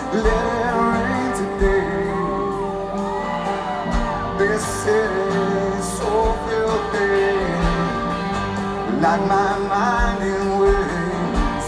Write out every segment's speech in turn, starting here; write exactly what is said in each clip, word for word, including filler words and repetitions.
let it rain today. This city's so filthy, like my mind in waves.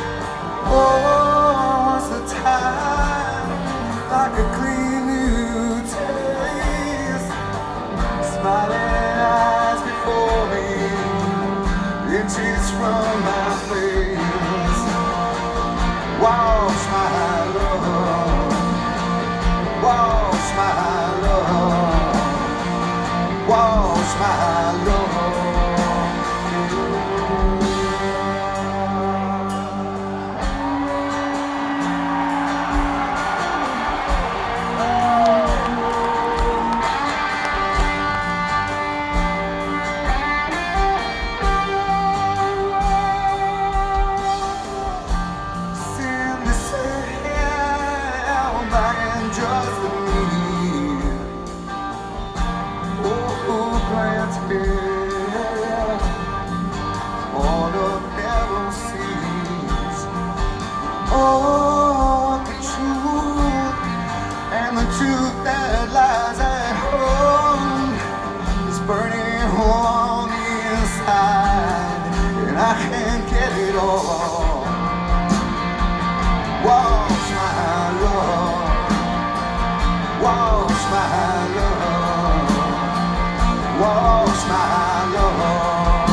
Oh, it's the time, like a clean new taste. Smiling eyes before me, inches from my face. Wash my love, wash my love, wash my love. Oh, the truth, and the truth that lies at home is burning on the inside, and I can't get it all. Wash my love, wash my love, wash my love.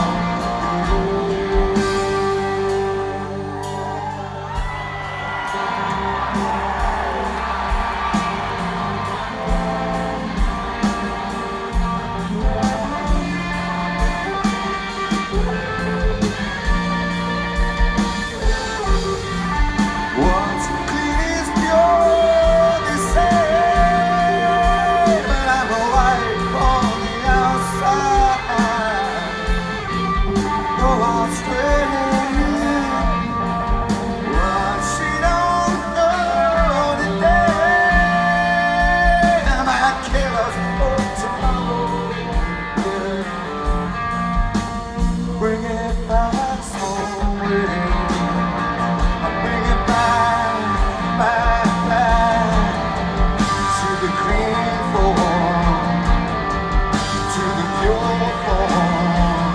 Bring it back slowly. Bring it back, back, back to the clean form, to the pure form.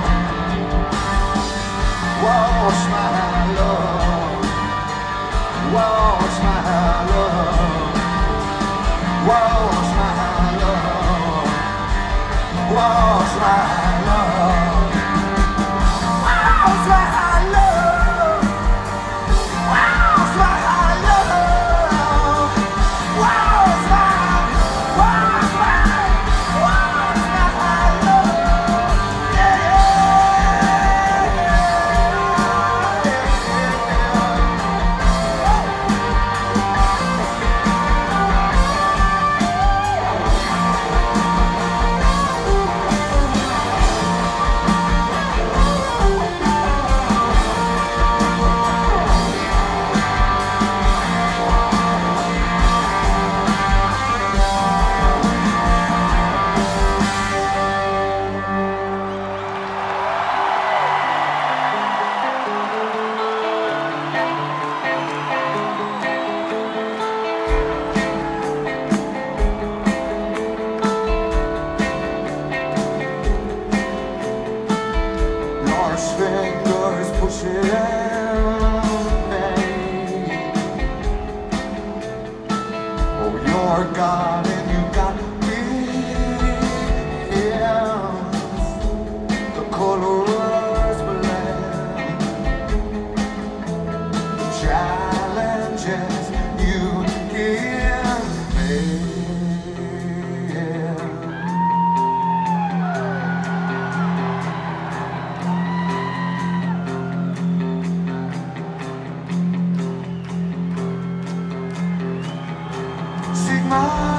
Wash my love, wash my love, wash my love, wash my love. Fingers pushing pain. Oh, you're God and you got wings. The colors blend. The challenges you give me. My